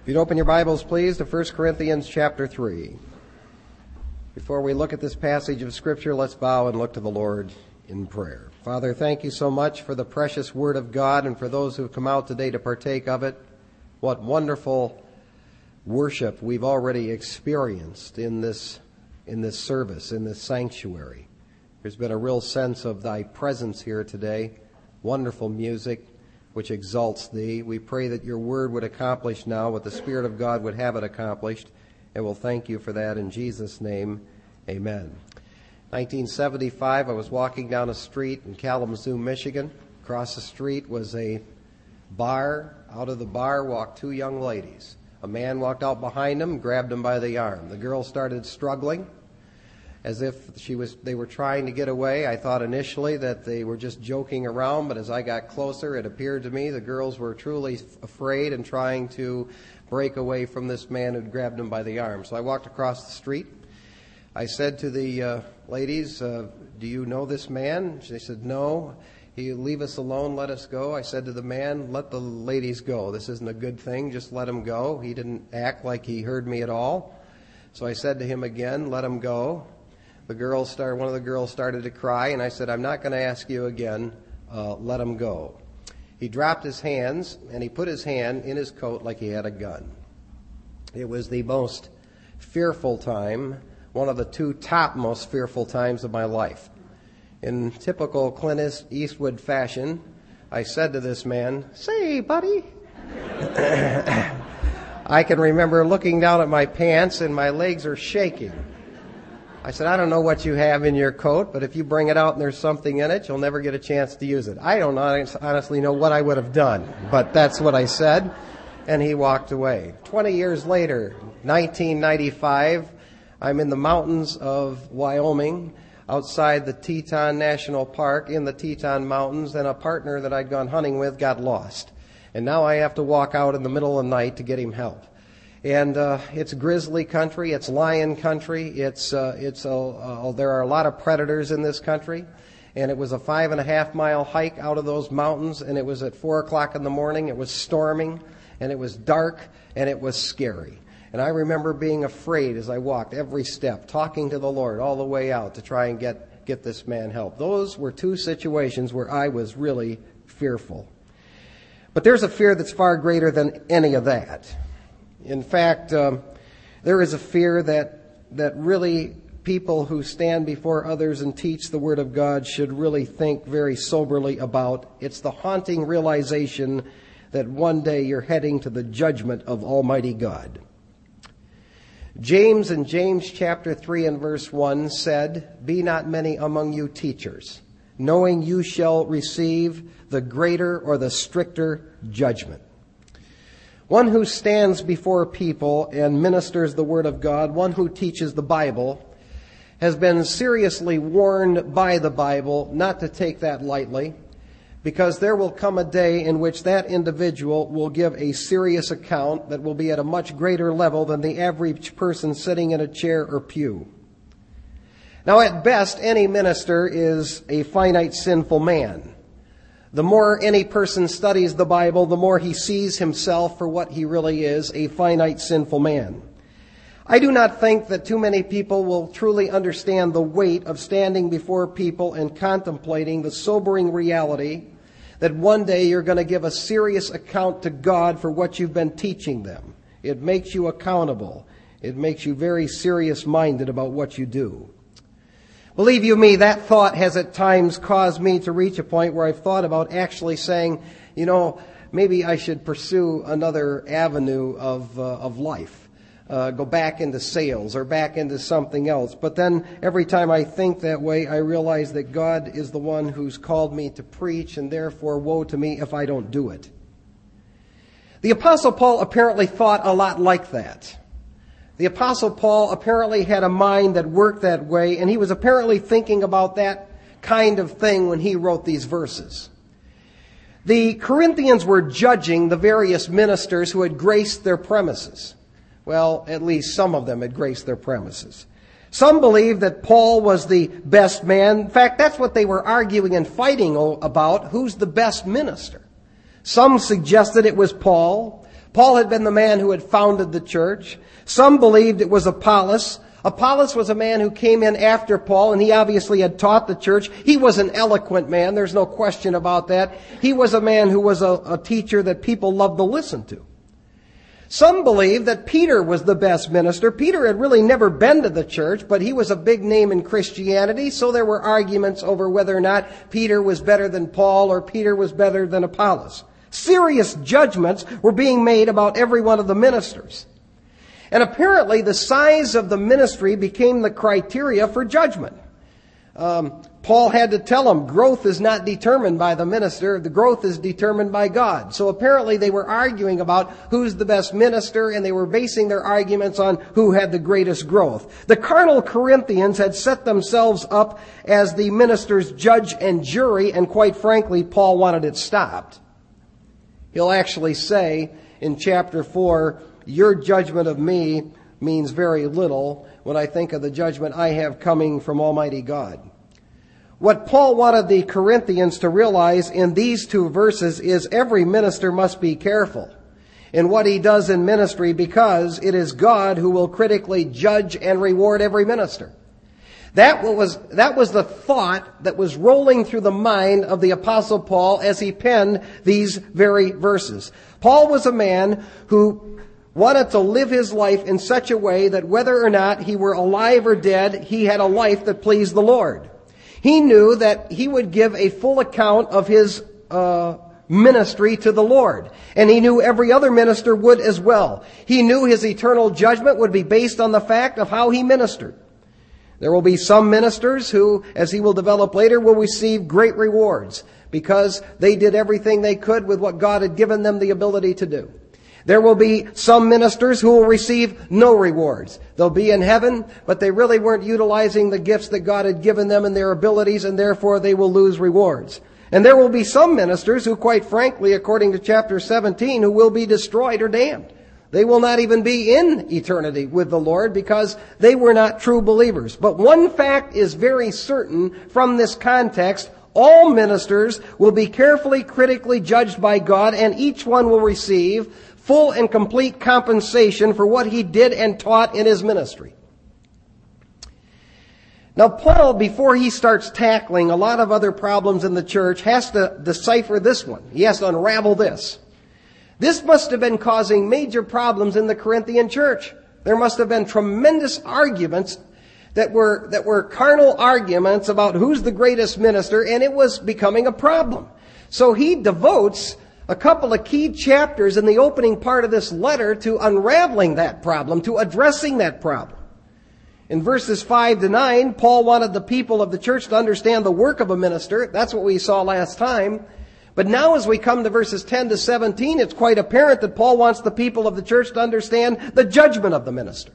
If you'd open your Bibles, please, to 1 Corinthians chapter 3. Before we look at this passage of Scripture, let's bow and look to the Lord in prayer. Father, thank you so much for the precious Word of God and for those who have come out today to partake of it. What wonderful worship we've already experienced in this service, in this sanctuary. There's been a real sense of thy presence here today. Wonderful music which exalts thee. We pray that your word would accomplish now what the Spirit of God would have it accomplished, and we'll thank you for that in Jesus' name. Amen. 1975, I was walking down a street in Kalamazoo, Michigan. Across the street was a bar. Out of the bar walked two young ladies. A man walked out behind them, grabbed them by the arm. The girl started struggling as if they were trying to get away. I thought initially that they were just joking around, but as I got closer, it appeared to me the girls were truly afraid and trying to break away from this man who'd grabbed them by the arm. So I walked across the street. I said to the ladies, do you know this man? They said, no. He leave us alone, let us go. I said to the man, let the ladies go. This isn't a good thing, just let him go. He didn't act like he heard me at all. So I said to him again, let him go. One of the girls started to cry, and I said, I'm not going to ask you again, let him go. He dropped his hands, and he put his hand in his coat like he had a gun. It was the most fearful time, one of the two top most fearful times of my life. In typical Clint Eastwood fashion, I said to this man, say, buddy. I can remember looking down at my pants, and my legs are shaking. I said, I don't know what you have in your coat, but if you bring it out and there's something in it, you'll never get a chance to use it. I don't honestly know what I would have done, but that's what I said, and he walked away. 20 years later, 1995, I'm in the mountains of Wyoming, outside the Teton National Park, in the Teton Mountains, and a partner that I'd gone hunting with got lost. And now I have to walk out in the middle of the night to get him help. And it's grizzly country, it's lion country, there are a lot of predators in this country. And it was a 5.5 mile hike out of those mountains, and it was at 4 o'clock in the morning. It was storming, and it was dark, and it was scary. And I remember being afraid as I walked every step, talking to the Lord all the way out to try and get this man help. Those were two situations where I was really fearful. But there's a fear that's far greater than any of that. In fact, there is a fear that really people who stand before others and teach the Word of God should really think very soberly about. It's the haunting realization that one day you're heading to the judgment of Almighty God. James in James chapter 3 and verse 1 said, be not many among you teachers, knowing you shall receive the greater or the stricter judgment. One who stands before people and ministers the Word of God, one who teaches the Bible, has been seriously warned by the Bible not to take that lightly, because there will come a day in which that individual will give a serious account that will be at a much greater level than the average person sitting in a chair or pew. Now, at best, any minister is a finite, sinful man. The more any person studies the Bible, the more he sees himself for what he really is, a finite, sinful man. I do not think that too many people will truly understand the weight of standing before people and contemplating the sobering reality that one day you're going to give a serious account to God for what you've been teaching them. It makes you accountable. It makes you very serious-minded about what you do. Believe you me, that thought has at times caused me to reach a point where I've thought about actually saying, maybe I should pursue another avenue of life. Go back into sales or back into something else. But then every time I think that way, I realize that God is the one who's called me to preach, and therefore woe to me if I don't do it. The Apostle Paul apparently thought a lot like that. The Apostle Paul apparently had a mind that worked that way, and he was apparently thinking about that kind of thing when he wrote these verses. The Corinthians were judging the various ministers who had graced their premises. Well, at least some of them had graced their premises. Some believed that Paul was the best man. In fact, that's what they were arguing and fighting about, who's the best minister. Some suggested it was Paul. Paul had been the man who had founded the church. Some believed it was Apollos. Apollos was a man who came in after Paul, and he obviously had taught the church. He was an eloquent man. There's no question about that. He was a man who was a teacher that people loved to listen to. Some believed that Peter was the best minister. Peter had really never been to the church, but he was a big name in Christianity, so there were arguments over whether or not Peter was better than Paul or Peter was better than Apollos. Serious judgments were being made about every one of the ministers. And apparently the size of the ministry became the criteria for judgment. Paul had to tell them growth is not determined by the minister. The growth is determined by God. So apparently they were arguing about who's the best minister, and they were basing their arguments on who had the greatest growth. The carnal Corinthians had set themselves up as the minister's judge and jury, and quite frankly, Paul wanted it stopped. He'll actually say in chapter 4, your judgment of me means very little when I think of the judgment I have coming from Almighty God. What Paul wanted the Corinthians to realize in these two verses is every minister must be careful in what he does in ministry, because it is God who will critically judge and reward every minister. That was the thought that was rolling through the mind of the Apostle Paul as he penned these very verses. Paul was a man who wanted to live his life in such a way that whether or not he were alive or dead, he had a life that pleased the Lord. He knew that he would give a full account of his ministry to the Lord. And he knew every other minister would as well. He knew his eternal judgment would be based on the fact of how he ministered. There will be some ministers who, as he will develop later, will receive great rewards because they did everything they could with what God had given them the ability to do. There will be some ministers who will receive no rewards. They'll be in heaven, but they really weren't utilizing the gifts that God had given them and their abilities, and therefore they will lose rewards. And there will be some ministers who, quite frankly, according to chapter 17, who will be destroyed or damned. They will not even be in eternity with the Lord because they were not true believers. But one fact is very certain from this context. All ministers will be carefully, critically judged by God, and each one will receive full and complete compensation for what he did and taught in his ministry. Now, Paul, before he starts tackling a lot of other problems in the church, has to decipher this one. He has to unravel this. This must have been causing major problems in the Corinthian church. There must have been tremendous arguments that were carnal arguments about who's the greatest minister, and it was becoming a problem. So he devotes a couple of key chapters in the opening part of this letter to unraveling that problem, to addressing that problem. In verses 5 to 9, Paul wanted the people of the church to understand the work of a minister. That's what we saw last time. But now as we come to verses 10 to 17, it's quite apparent that Paul wants the people of the church to understand the judgment of the minister.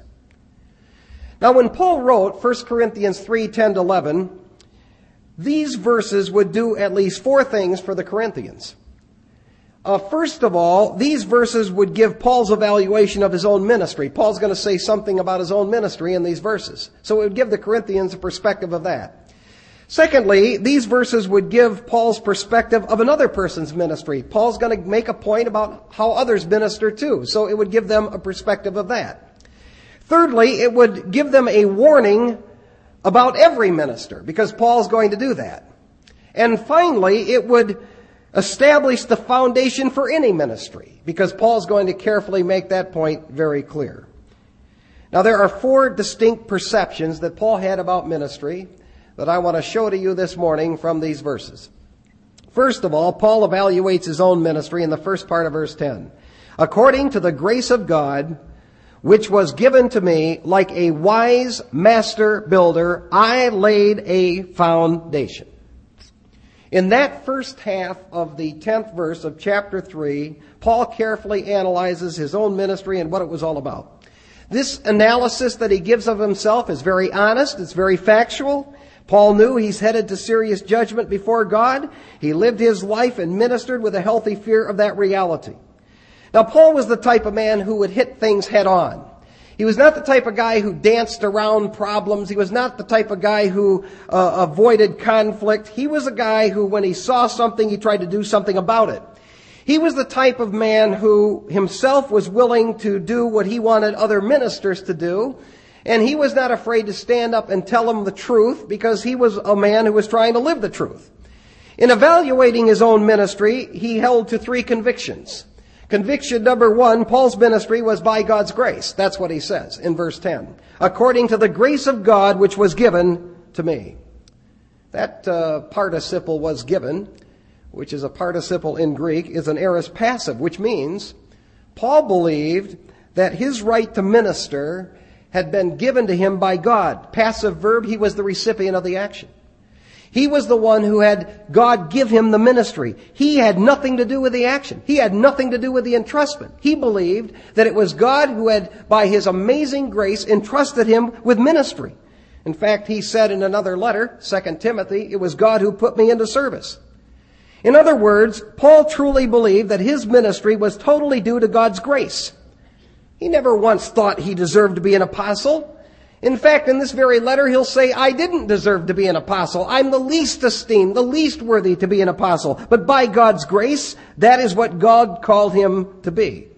Now when Paul wrote 1 Corinthians 3, 10 to 11, these verses would do at least four things for the Corinthians. First of all, these verses would give Paul's evaluation of his own ministry. Paul's going to say something about his own ministry in these verses. So it would give the Corinthians a perspective of that. Secondly, these verses would give Paul's perspective of another person's ministry. Paul's going to make a point about how others minister too. So it would give them a perspective of that. Thirdly, it would give them a warning about every minister, because Paul's going to do that. And finally, it would establish the foundation for any ministry, because Paul's going to carefully make that point very clear. Now, there are four distinct perceptions that Paul had about ministry that I want to show to you this morning from these verses. First of all, Paul evaluates his own ministry in the first part of verse 10. According to the grace of God, which was given to me, like a wise master builder, I laid a foundation. In that first half of the 10th verse of chapter 3, Paul carefully analyzes his own ministry and what it was all about. This analysis that he gives of himself is very honest, it's very factual. Paul knew he's headed to serious judgment before God. He lived his life and ministered with a healthy fear of that reality. Now, Paul was the type of man who would hit things head on. He was not the type of guy who danced around problems. He was not the type of guy who avoided conflict. He was a guy who, when he saw something, he tried to do something about it. He was the type of man who himself was willing to do what he wanted other ministers to do, and he was not afraid to stand up and tell them the truth because he was a man who was trying to live the truth. In evaluating his own ministry, he held to 3 convictions. Conviction number 1, Paul's ministry was by God's grace. That's what he says in verse 10. According to the grace of God which was given to me. That participle was given, which is a participle in Greek, is an aorist passive, which means Paul believed that his right to minister had been given to him by God. Passive verb, he was the recipient of the action. He was the one who had God give him the ministry. He had nothing to do with the action. He had nothing to do with the entrustment. He believed that it was God who had, by his amazing grace, entrusted him with ministry. In fact, he said in another letter, 2 Timothy, it was God who put me into service. In other words, Paul truly believed that his ministry was totally due to God's grace. He never once thought he deserved to be an apostle. In fact, in this very letter, he'll say, I didn't deserve to be an apostle. I'm the least esteemed, the least worthy to be an apostle. But by God's grace, that is what God called him to be.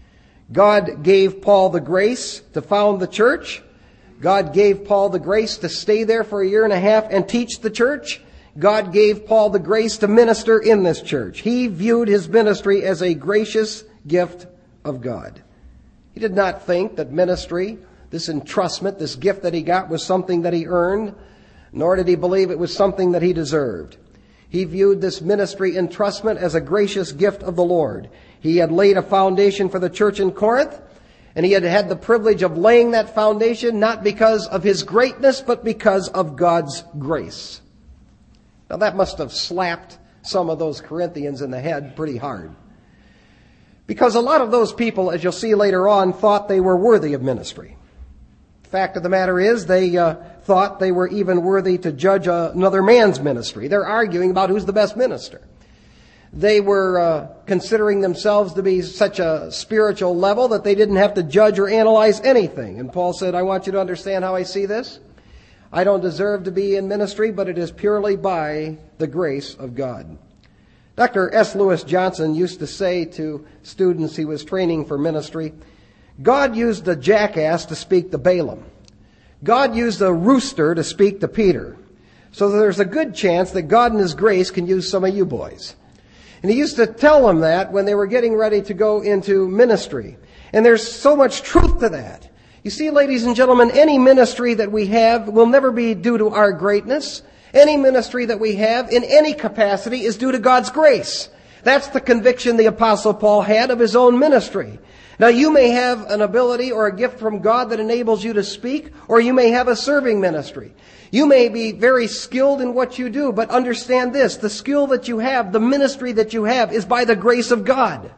God gave Paul the grace to found the church. God gave Paul the grace to stay there for 1.5 years and teach the church. God gave Paul the grace to minister in this church. He viewed his ministry as a gracious gift of God. He did not think that ministry, this entrustment, this gift that he got, was something that he earned, nor did he believe it was something that he deserved. He viewed this ministry entrustment as a gracious gift of the Lord. He had laid a foundation for the church in Corinth, and he had had the privilege of laying that foundation not because of his greatness, but because of God's grace. Now that must have slapped some of those Corinthians in the head pretty hard. Because a lot of those people, as you'll see later on, thought they were worthy of ministry. The fact of the matter is, they thought they were even worthy to judge another man's ministry. They're arguing about who's the best minister. They were considering themselves to be such a spiritual level that they didn't have to judge or analyze anything. And Paul said, I want you to understand how I see this. I don't deserve to be in ministry, but it is purely by the grace of God. Dr. S. Lewis Johnson used to say to students he was training for ministry, God used a jackass to speak to Balaam. God used a rooster to speak to Peter. So there's a good chance that God in his grace can use some of you boys. And he used to tell them that when they were getting ready to go into ministry. And there's so much truth to that. You see, ladies and gentlemen, any ministry that we have will never be due to our greatness. Any ministry that we have in any capacity is due to God's grace. That's the conviction the Apostle Paul had of his own ministry. Now, you may have an ability or a gift from God that enables you to speak, or you may have a serving ministry. You may be very skilled in what you do, but understand this, the skill that you have, the ministry that you have, is by the grace of God.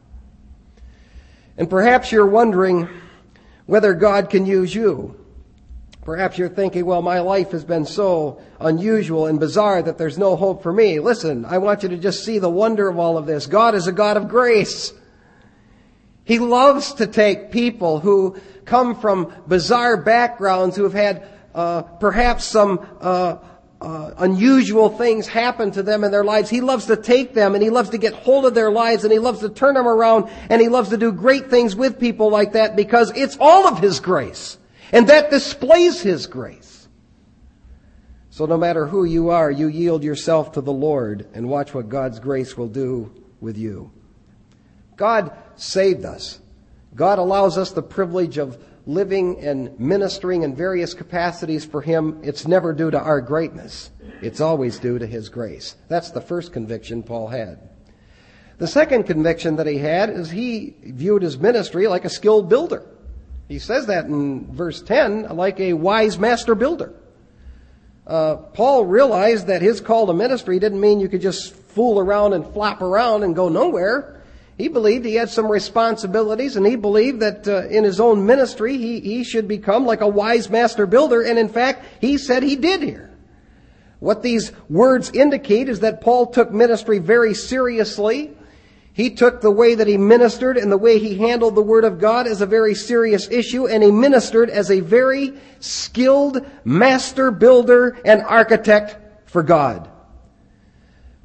And perhaps you're wondering whether God can use you. Perhaps you're thinking, well, my life has been so unusual and bizarre that there's no hope for me. Listen, I want you to just see the wonder of all of this. God is a God of grace. He loves to take people who come from bizarre backgrounds, who have had perhaps some unusual things happen to them in their lives. He loves to take them, and He loves to get hold of their lives, and He loves to turn them around, and He loves to do great things with people like that because it's all of His grace. And that displays His grace. So no matter who you are, you yield yourself to the Lord and watch what God's grace will do with you. God saved us. God allows us the privilege of living and ministering in various capacities for Him. It's never due to our greatness. It's always due to His grace. That's the first conviction Paul had. The second conviction that he had is he viewed his ministry like a skilled builder. He says that in verse 10, like a wise master builder. Paul realized that his call to ministry didn't mean you could just fool around and flop around and go nowhere. He believed he had some responsibilities, and he believed that in his own ministry he should become like a wise master builder. And in fact, he said he did here. What these words indicate is that Paul took ministry very seriously. He took the way that he ministered and the way he handled the Word of God as a very serious issue, and he ministered as a very skilled master builder and architect for God.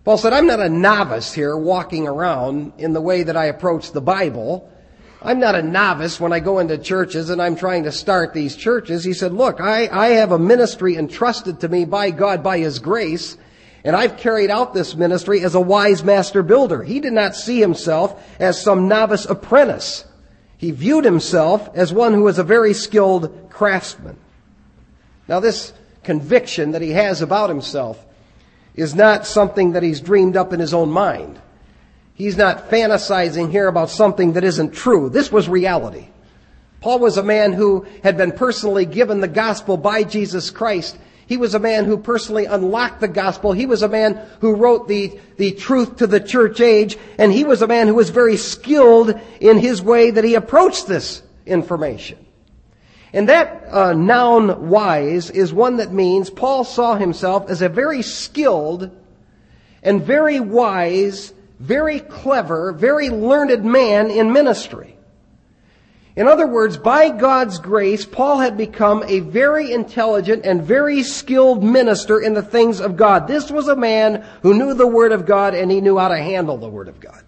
Paul said, I'm not a novice here walking around in the way that I approach the Bible. I'm not a novice when I go into churches and I'm trying to start these churches. He said, look, I have a ministry entrusted to me by God by His grace, and I've carried out this ministry as a wise master builder. He did not see himself as some novice apprentice. He viewed himself as one who was a very skilled craftsman. Now, this conviction that he has about himself is not something that he's dreamed up in his own mind. He's not fantasizing here about something that isn't true. This was reality. Paul was a man who had been personally given the gospel by Jesus Christ. He was a man who personally unlocked the gospel. He was a man who wrote the truth to the church age. And he was a man who was very skilled in his way that he approached this information. And that noun wise is one that means Paul saw himself as a very skilled and very wise, very clever, very learned man in ministry. In other words, by God's grace, Paul had become a very intelligent and very skilled minister in the things of God. This was a man who knew the Word of God, and he knew how to handle the Word of God.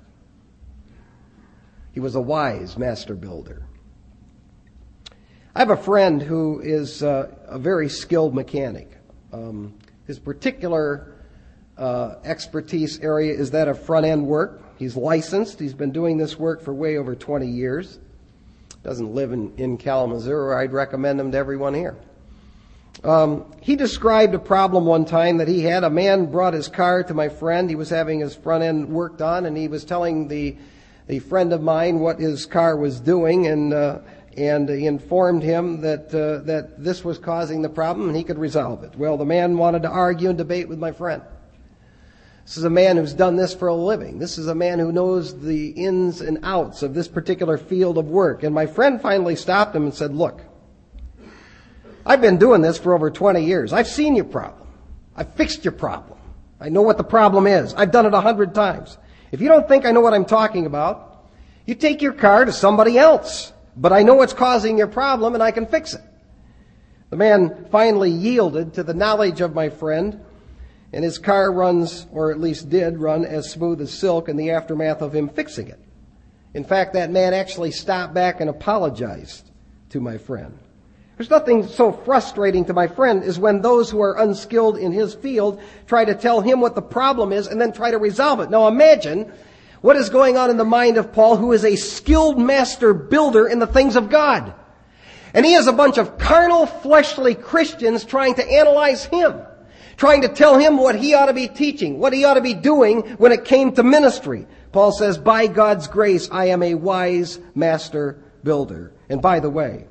He was a wise master builder. I have a friend who is a very skilled mechanic. His particular expertise area is that of front-end work. He's licensed. He's been doing this work for way over 20 years. Doesn't live in Kalamazoo, or I'd recommend him to everyone here. He described a problem one time that he had. A man brought his car to my friend. He was having his front-end worked on, and he was telling the friend of mine what his car was doing, and he informed him that this was causing the problem and he could resolve it. Well, the man wanted to argue and debate with my friend. This is a man who's done this for a living. This is a man who knows the ins and outs of this particular field of work. And my friend finally stopped him and said, look, I've been doing this for over 20 years. I've seen your problem. I've fixed your problem. I know what the problem is. I've done it 100 times. If you don't think I know what I'm talking about, you take your car to somebody else. But I know what's causing your problem, and I can fix it. The man finally yielded to the knowledge of my friend, and his car runs, or at least did run, as smooth as silk in the aftermath of him fixing it. In fact, that man actually stopped back and apologized to my friend. There's nothing so frustrating to my friend as when those who are unskilled in his field try to tell him what the problem is and then try to resolve it. Now imagine what is going on in the mind of Paul, who is a skilled master builder in the things of God. And he has a bunch of carnal, fleshly Christians trying to analyze him, trying to tell him what he ought to be teaching, what he ought to be doing when it came to ministry. Paul says, by God's grace, I am a wise master builder. And by the way,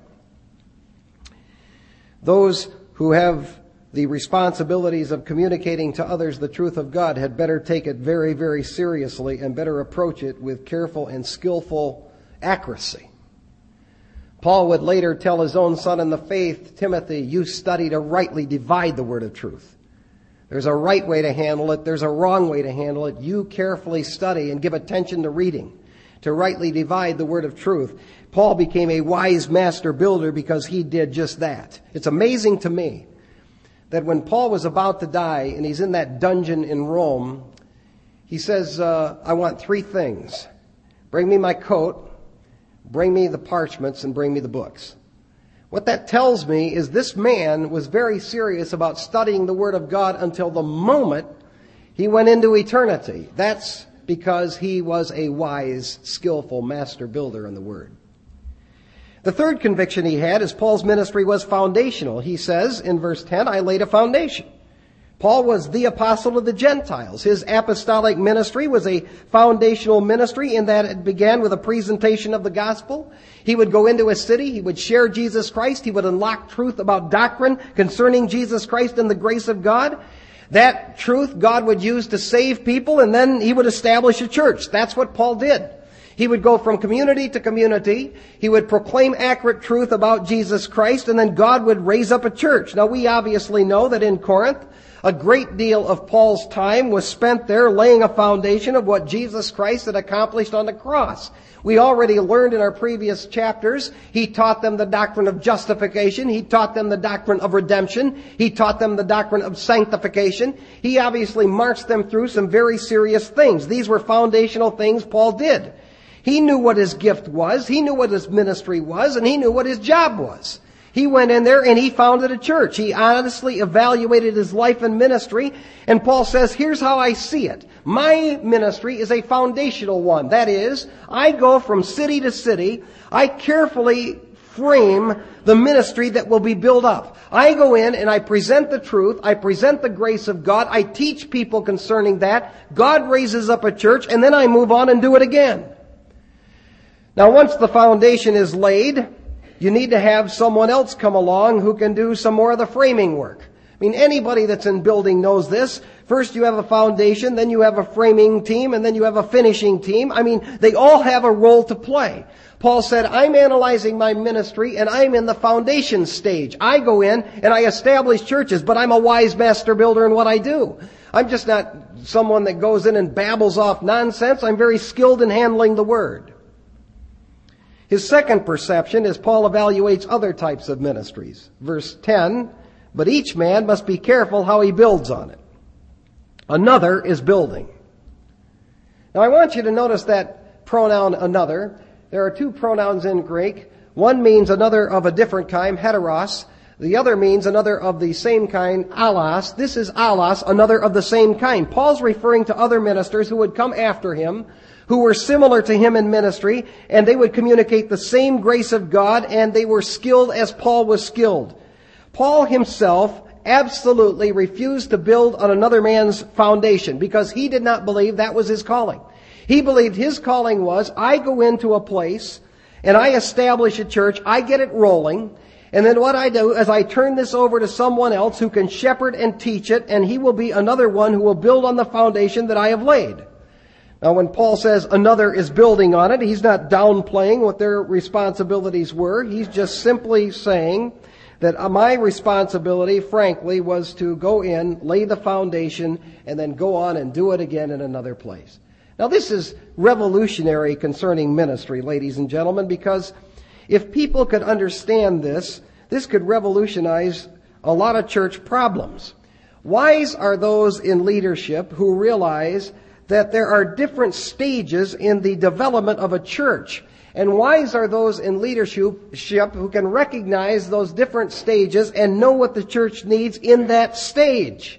those who have the responsibilities of communicating to others the truth of God had better take it very, very seriously and better approach it with careful and skillful accuracy. Paul would later tell his own son in the faith, Timothy, you study to rightly divide the word of truth. There's a right way to handle it. There's a wrong way to handle it. You carefully study and give attention to reading, to rightly divide the word of truth. Paul became a wise master builder because he did just that. It's amazing to me that when Paul was about to die and he's in that dungeon in Rome, he says, I want 3 things. Bring me my coat, bring me the parchments, and bring me the books. What that tells me is this man was very serious about studying the Word of God until the moment he went into eternity. That's because he was a wise, skillful master builder in the Word. The third conviction he had is Paul's ministry was foundational. He says in verse 10, I laid a foundation. Paul was the apostle of the Gentiles. His apostolic ministry was a foundational ministry in that it began with a presentation of the gospel. He would go into a city. He would share Jesus Christ. He would unlock truth about doctrine concerning Jesus Christ and the grace of God. That truth God would use to save people, and then he would establish a church. That's what Paul did. He would go from community to community. He would proclaim accurate truth about Jesus Christ, and then God would raise up a church. Now, we obviously know that in Corinth, A great deal of Paul's time was spent there laying a foundation of what Jesus Christ had accomplished on the cross. We already learned in our previous chapters, he taught them the doctrine of justification. He taught them the doctrine of redemption. He taught them the doctrine of sanctification. He obviously marched them through some very serious things. These were foundational things Paul did. He knew what his gift was. He knew what his ministry was, and he knew what his job was. He went in there and he founded a church. He honestly evaluated his life and ministry. And Paul says, here's how I see it. My ministry is a foundational one. That is, I go from city to city. I carefully frame the ministry that will be built up. I go in and I present the truth. I present the grace of God. I teach people concerning that. God raises up a church, and then I move on and do it again. Now, once the foundation is laid, you need to have someone else come along who can do some more of the framing work. I mean, anybody that's in building knows this. First you have a foundation, then you have a framing team, and then you have a finishing team. I mean, they all have a role to play. Paul said, I'm analyzing my ministry, and I'm in the foundation stage. I go in and I establish churches, but I'm a wise master builder in what I do. I'm just not someone that goes in and babbles off nonsense. I'm very skilled in handling the word. His second perception is Paul evaluates other types of ministries. Verse 10, but each man must be careful how he builds on it. Another is building. Now I want you to notice that pronoun another. There are two pronouns in Greek. One means another of a different kind, heteros. The other means another of the same kind, allos. This is allos, another of the same kind. Paul's referring to other ministers who would come after him, who were similar to him in ministry, and they would communicate the same grace of God, and they were skilled as Paul was skilled. Paul himself absolutely refused to build on another man's foundation because he did not believe that was his calling. He believed his calling was, I go into a place and I establish a church, I get it rolling, and then what I do is I turn this over to someone else who can shepherd and teach it, and he will be another one who will build on the foundation that I have laid. Now, when Paul says another is building on it, he's not downplaying what their responsibilities were. He's just simply saying that my responsibility, frankly, was to go in, lay the foundation, and then go on and do it again in another place. Now, this is revolutionary concerning ministry, ladies and gentlemen, because if people could understand this, this could revolutionize a lot of church problems. Wise are those in leadership who realize that there are different stages in the development of a church. And wise are those in leadership who can recognize those different stages and know what the church needs in that stage.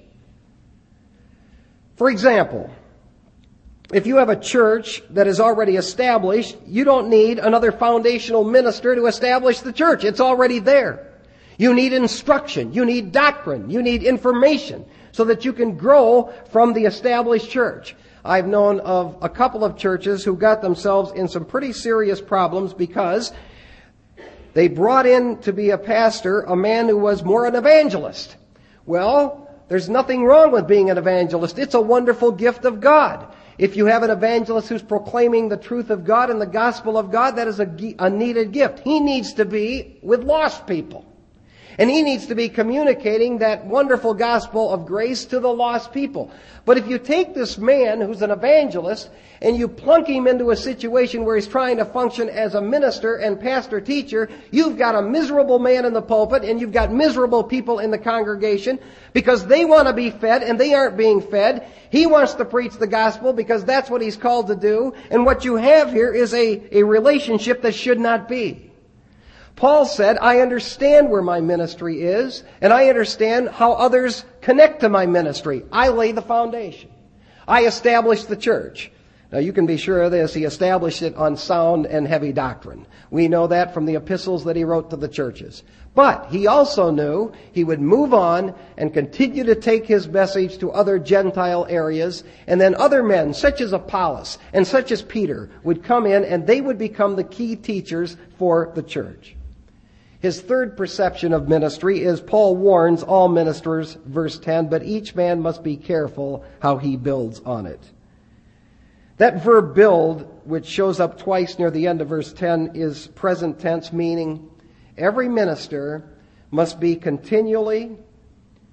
For example, if you have a church that is already established, you don't need another foundational minister to establish the church. It's already there. You need instruction. You need doctrine. You need information so that you can grow from the established church. I've known of a couple of churches who got themselves in some pretty serious problems because they brought in to be a pastor a man who was more an evangelist. Well, there's nothing wrong with being an evangelist. It's a wonderful gift of God. If you have an evangelist who's proclaiming the truth of God and the gospel of God, that is a needed gift. He needs to be with lost people. And he needs to be communicating that wonderful gospel of grace to the lost people. But if you take this man who's an evangelist and you plunk him into a situation where he's trying to function as a minister and pastor-teacher, you've got a miserable man in the pulpit and you've got miserable people in the congregation because they want to be fed and they aren't being fed. He wants to preach the gospel because that's what he's called to do. And what you have here is a relationship that should not be. Paul said, I understand where my ministry is, and I understand how others connect to my ministry. I lay the foundation. I establish the church. Now you can be sure of this, he established it on sound and heavy doctrine. We know that from the epistles that he wrote to the churches. But he also knew he would move on and continue to take his message to other Gentile areas, and then other men, such as Apollos and such as Peter, would come in and they would become the key teachers for the church. His third perception of ministry is Paul warns all ministers, verse 10, but each man must be careful how he builds on it. That verb build, which shows up twice near the end of verse 10, is present tense, meaning every minister must be continually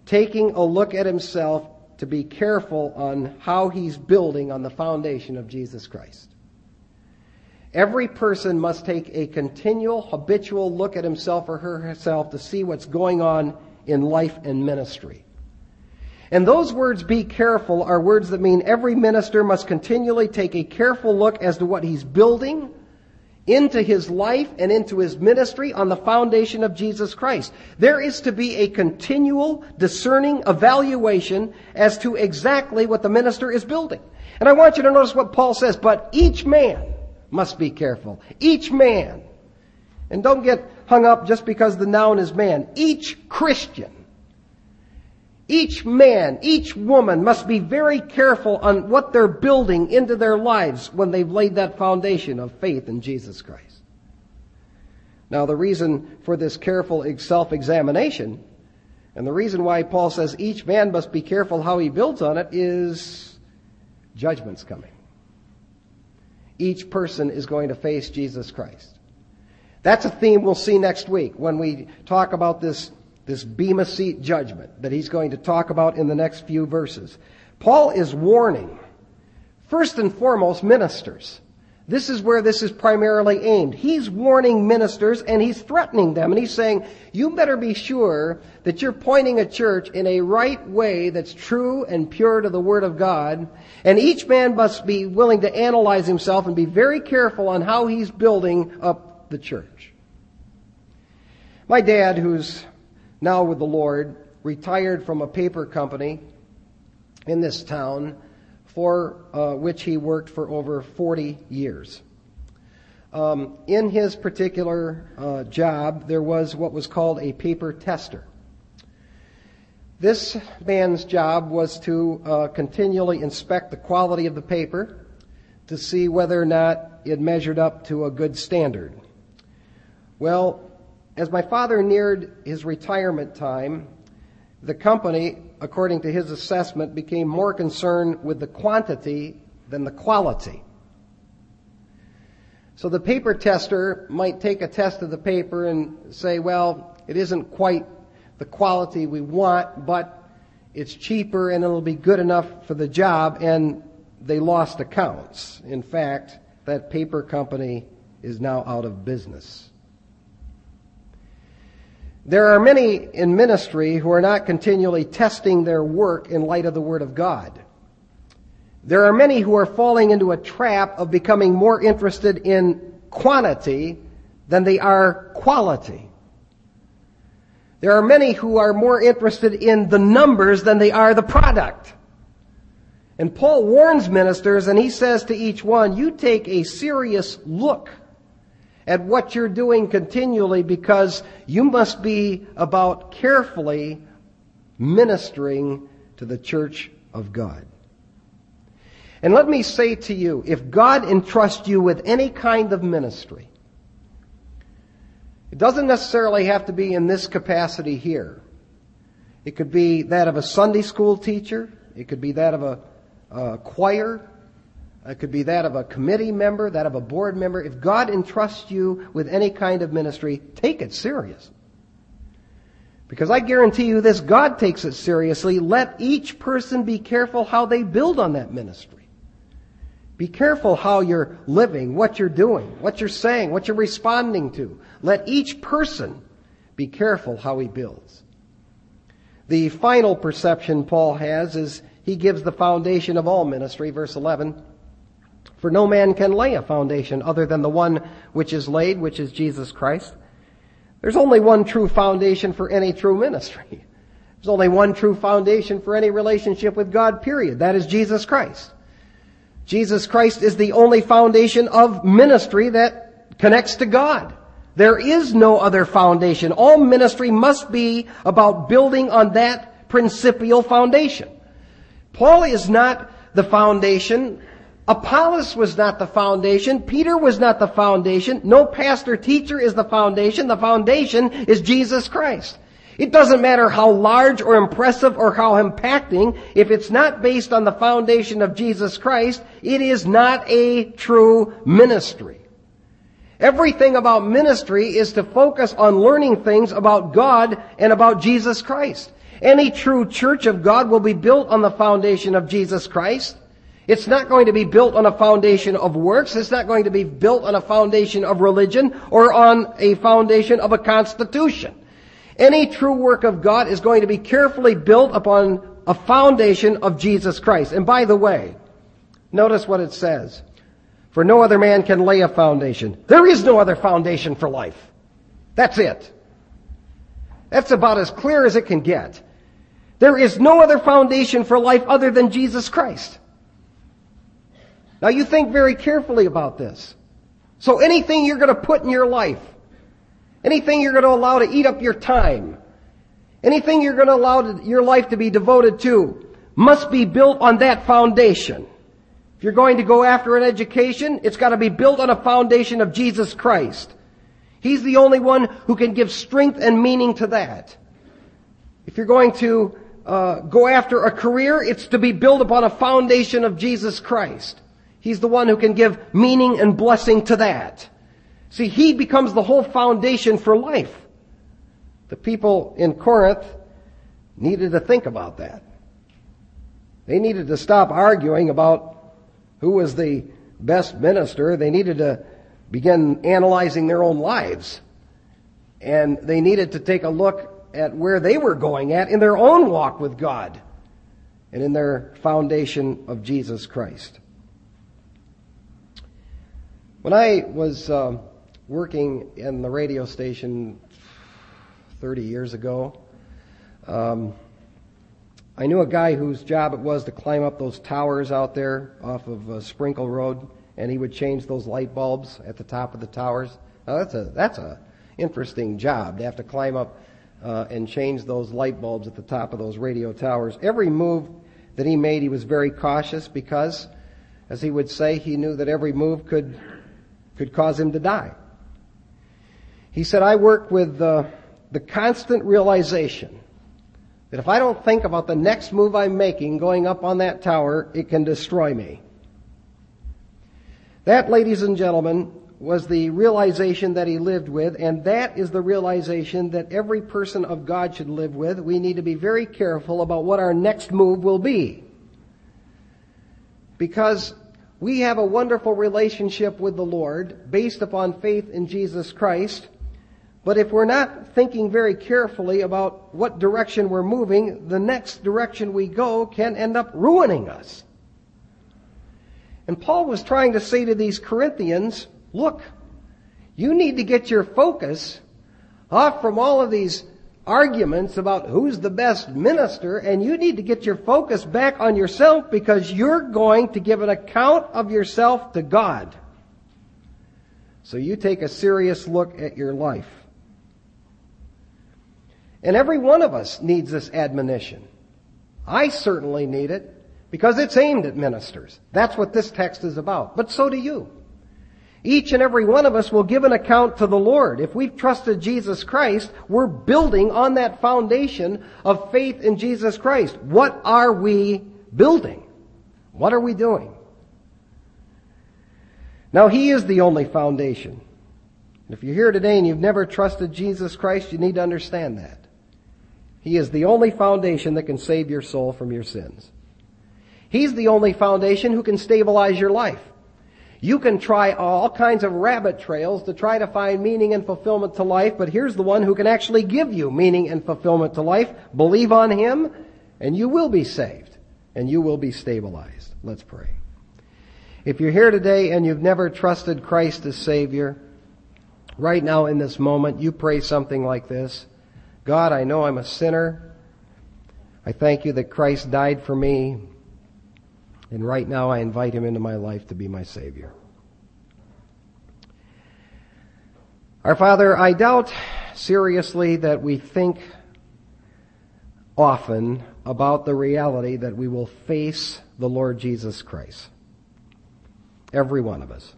taking a look at himself to be careful on how he's building on the foundation of Jesus Christ. Every person must take a continual, habitual look at himself or herself to see what's going on in life and ministry. And those words, be careful, are words that mean every minister must continually take a careful look as to what he's building into his life and into his ministry on the foundation of Jesus Christ. There is to be a continual, discerning evaluation as to exactly what the minister is building. And I want you to notice what Paul says, but each man must be careful. Each man. And don't get hung up just because the noun is man. Each Christian, each man, each woman must be very careful on what they're building into their lives when they've laid that foundation of faith in Jesus Christ. Now, the reason for this careful self-examination, and the reason why Paul says each man must be careful how he builds on it, is judgment's coming. Each person is going to face Jesus Christ. That's a theme we'll see next week when we talk about this Bema Seat judgment that he's going to talk about in the next few verses. Paul is warning, first and foremost, ministers. This is where this is primarily aimed. He's warning ministers and he's threatening them. And he's saying, you better be sure that you're pointing a church in a right way that's true and pure to the Word of God. And each man must be willing to analyze himself and be very careful on how he's building up the church. My dad, who's now with the Lord, retired from a paper company in this town for which he worked for over 40 years. In his particular job, there was what was called a paper tester. This man's job was to continually inspect the quality of the paper to see whether or not it measured up to a good standard. Well, as my father neared his retirement time, the company, according to his assessment, became more concerned with the quantity than the quality. So the paper tester might take a test of the paper and say, well, it isn't quite the quality we want, but it's cheaper and it'll be good enough for the job, and they lost accounts. In fact, that paper company is now out of business. There are many in ministry who are not continually testing their work in light of the Word of God. There are many who are falling into a trap of becoming more interested in quantity than they are quality. There are many who are more interested in the numbers than they are the product. And Paul warns ministers, and he says to each one, you take a serious look at what you're doing continually, because you must be about carefully ministering to the church of God. And let me say to you, if God entrusts you with any kind of ministry, it doesn't necessarily have to be in this capacity here. It could be that of a Sunday school teacher. It could be that of a choir. It could be that of a committee member, that of a board member. If God entrusts you with any kind of ministry, take it serious. Because I guarantee you this, God takes it seriously. Let each person be careful how they build on that ministry. Be careful how you're living, what you're doing, what you're saying, what you're responding to. Let each person be careful how he builds. The final perception Paul has is he gives the foundation of all ministry, verse 11. For no man can lay a foundation other than the one which is laid, which is Jesus Christ. There's only one true foundation for any true ministry. There's only one true foundation for any relationship with God, period. That is Jesus Christ. Jesus Christ is the only foundation of ministry that connects to God. There is no other foundation. All ministry must be about building on that principal foundation. Paul is not the foundation. Apollos was not the foundation. Peter was not the foundation. No pastor teacher is the foundation. The foundation is Jesus Christ. It doesn't matter how large or impressive or how impacting. If it's not based on the foundation of Jesus Christ, it is not a true ministry. Everything about ministry is to focus on learning things about God and about Jesus Christ. Any true church of God will be built on the foundation of Jesus Christ. It's not going to be built on a foundation of works. It's not going to be built on a foundation of religion or on a foundation of a constitution. Any true work of God is going to be carefully built upon a foundation of Jesus Christ. And by the way, notice what it says. For no other man can lay a foundation. There is no other foundation for life. That's it. That's about as clear as it can get. There is no other foundation for life other than Jesus Christ. Now you think very carefully about this. So anything you're going to put in your life, anything you're going to allow to eat up your time, anything you're going to allow your life to be devoted to, must be built on that foundation. If you're going to go after an education, it's got to be built on a foundation of Jesus Christ. He's the only one who can give strength and meaning to that. If you're going to go after a career, it's to be built upon a foundation of Jesus Christ. He's the one who can give meaning and blessing to that. See, He becomes the whole foundation for life. The people in Corinth needed to think about that. They needed to stop arguing about who was the best minister. They needed to begin analyzing their own lives. And they needed to take a look at where they were going at in their own walk with God and in their foundation of Jesus Christ. When I was working in the radio station 30 years ago, I knew a guy whose job it was to climb up those towers out there off of Sprinkle Road, and he would change those light bulbs at the top of the towers. Now that's a interesting job, to have to climb up and change those light bulbs at the top of those radio towers. Every move that he made, he was very cautious because, as he would say, he knew that every move could cause him to die. He said, I work with the constant realization that if I don't think about the next move I'm making going up on that tower, it can destroy me. That, ladies and gentlemen, was the realization that he lived with, and that is the realization that every person of God should live with. We need to be very careful about what our next move will be. Because we have a wonderful relationship with the Lord based upon faith in Jesus Christ. But if we're not thinking very carefully about what direction we're moving, the next direction we go can end up ruining us. And Paul was trying to say to these Corinthians, look, you need to get your focus off from all of these arguments about who's the best minister, and you need to get your focus back on yourself, because you're going to give an account of yourself to God. So you take a serious look at your life. And every one of us needs this admonition. I certainly need it, because it's aimed at ministers. That's what this text is about. But so do you. Each and every one of us will give an account to the Lord. If we've trusted Jesus Christ, we're building on that foundation of faith in Jesus Christ. What are we building? What are we doing? Now, He is the only foundation. If you're here today and you've never trusted Jesus Christ, you need to understand that. He is the only foundation that can save your soul from your sins. He's the only foundation who can stabilize your life. You can try all kinds of rabbit trails to try to find meaning and fulfillment to life, but here's the one who can actually give you meaning and fulfillment to life. Believe on Him, and you will be saved, and you will be stabilized. Let's pray. If you're here today and you've never trusted Christ as Savior, right now in this moment, you pray something like this. God, I know I'm a sinner. I thank you that Christ died for me. And right now I invite Him into my life to be my Savior. Our Father, I doubt seriously that we think often about the reality that we will face the Lord Jesus Christ. Every one of us.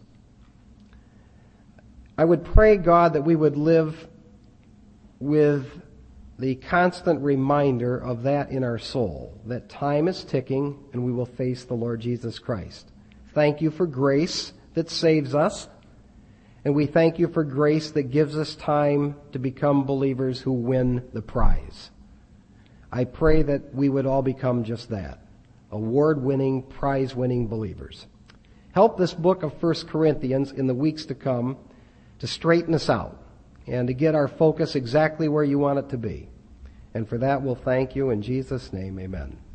I would pray, God, that we would live with the constant reminder of that in our soul, that time is ticking and we will face the Lord Jesus Christ. Thank you for grace that saves us, and we thank you for grace that gives us time to become believers who win the prize. I pray that we would all become just that, award-winning, prize-winning believers. Help this book of 1 Corinthians in the weeks to come to straighten us out and to get our focus exactly where you want it to be. And for that, we'll thank you in Jesus' name. Amen.